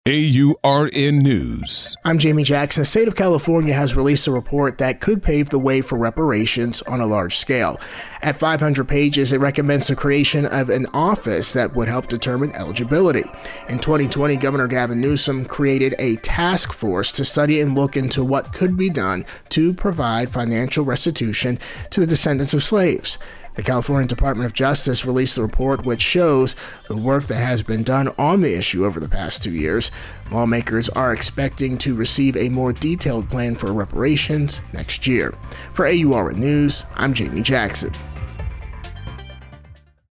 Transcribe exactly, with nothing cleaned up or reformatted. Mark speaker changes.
Speaker 1: A U R N News.
Speaker 2: I'm Jamie Jackson. The state of California has released a report that could pave the way for reparations on a large scale. At five hundred pages, it recommends the creation of an office that would help determine eligibility. In twenty twenty, Governor Gavin Newsom created a task force to study and look into what could be done to provide financial restitution to the descendants of slaves. The California Department of Justice released a report which shows the work that has been done on the issue over the past two years. Lawmakers are expecting to receive a more detailed plan for reparations next year. For A U R N News, I'm Jamie Jackson.